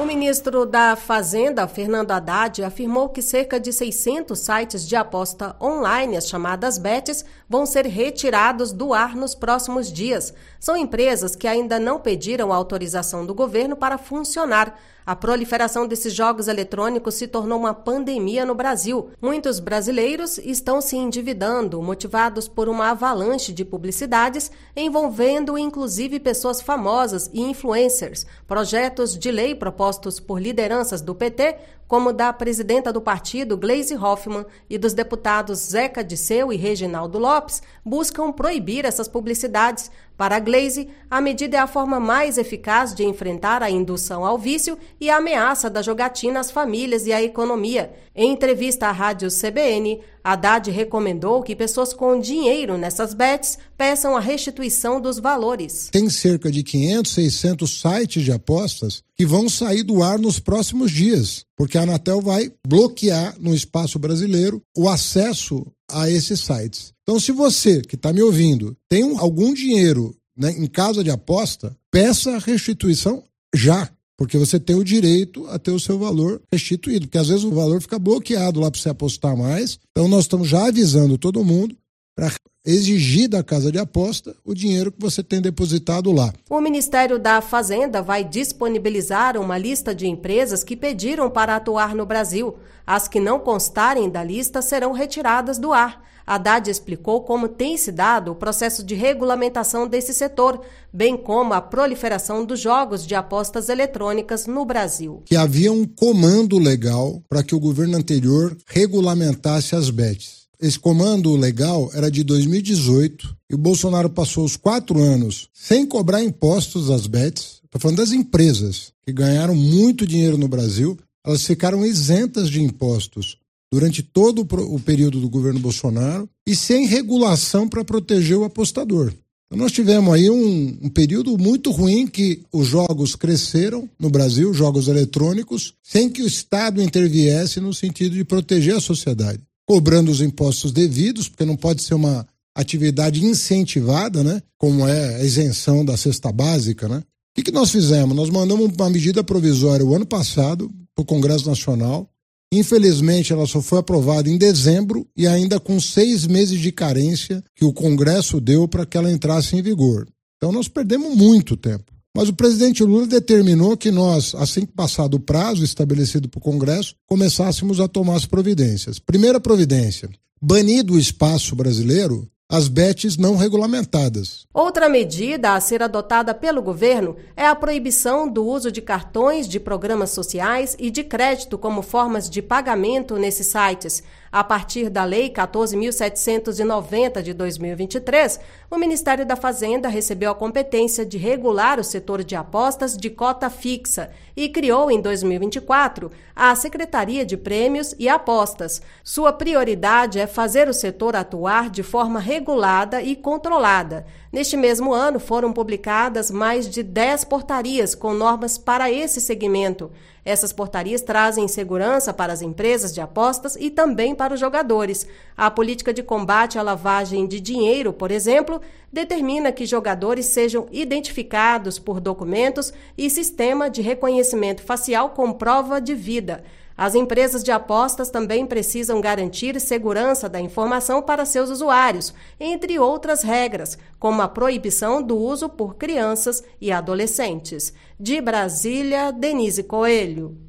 ministro da Fazenda, Fernando Haddad, afirmou que cerca de 600 sites de aposta online, as chamadas bets, vão ser retirados do ar nos próximos dias. São empresas que ainda não pediram autorização do governo para funcionar. A proliferação desses jogos eletrônicos se tornou uma pandemia no Brasil. Muitos brasileiros estão se endividando, motivados por uma avalanche de publicidades, envolvendo inclusive pessoas famosas e influencers. Projetos de lei propostos por lideranças do PT, como da presidenta do partido, Gleisi Hoffmann, e dos deputados Zeca Disseu e Reginaldo Lopes, buscam proibir essas publicidades. Para a Gleisi, a medida é a forma mais eficaz de enfrentar a indução ao vício e a ameaça da jogatina às famílias e à economia. Em entrevista à rádio CBN, Haddad recomendou que pessoas com dinheiro nessas bets peçam a restituição dos valores. Tem cerca de 500, 600 sites de apostas que vão sair do ar nos próximos dias, porque a Anatel vai bloquear no espaço brasileiro o acesso a esses sites. Então, se você que está me ouvindo tem algum dinheiro, né, em casa de aposta, peça a restituição já, porque você tem o direito a ter o seu valor restituído, porque às vezes o valor fica bloqueado lá para você apostar mais. Então, nós estamos já avisando todo mundo para exigir da casa de aposta o dinheiro que você tem depositado lá. O Ministério da Fazenda vai disponibilizar uma lista de empresas que pediram para atuar no Brasil. As que não constarem da lista serão retiradas do ar. Haddad explicou como tem se dado o processo de regulamentação desse setor, bem como a proliferação dos jogos de apostas eletrônicas no Brasil. Que havia um comando legal para que o governo anterior regulamentasse as bets. Esse comando legal era de 2018 e o Bolsonaro passou os 4 anos sem cobrar impostos das bets. Estou falando das empresas que ganharam muito dinheiro no Brasil, elas ficaram isentas de impostos durante todo o período do governo Bolsonaro e sem regulação para proteger o apostador. Então nós tivemos aí um período muito ruim que os jogos cresceram no Brasil, jogos eletrônicos, sem que o Estado interviesse no sentido de proteger a sociedade. Cobrando os impostos devidos, porque não pode ser uma atividade incentivada, né? Como é a isenção da cesta básica, né? O que nós fizemos? Nós mandamos uma medida provisória o ano passado para o Congresso Nacional. Infelizmente, ela só foi aprovada em dezembro e ainda com 6 meses de carência que o Congresso deu para que ela entrasse em vigor. Então, nós perdemos muito tempo. Mas o presidente Lula determinou que nós, assim que passado o prazo estabelecido para o Congresso, começássemos a tomar as providências. Primeira providência, banir do espaço brasileiro as bets não regulamentadas. Outra medida a ser adotada pelo governo é a proibição do uso de cartões de programas sociais e de crédito como formas de pagamento nesses sites. A partir da Lei 14.790 de 2023, o Ministério da Fazenda recebeu a competência de regular o setor de apostas de cota fixa e criou em 2024 a Secretaria de Prêmios e Apostas. Sua prioridade é fazer o setor atuar de forma regulada e controlada. Neste mesmo ano, foram publicadas mais de 10 portarias com normas para esse segmento. Essas portarias trazem segurança para as empresas de apostas e também para os jogadores. A política de combate à lavagem de dinheiro, por exemplo, determina que jogadores sejam identificados por documentos e sistema de reconhecimento facial com prova de vida. As empresas de apostas também precisam garantir segurança da informação para seus usuários, entre outras regras, como a proibição do uso por crianças e adolescentes. De Brasília, Denise Coelho.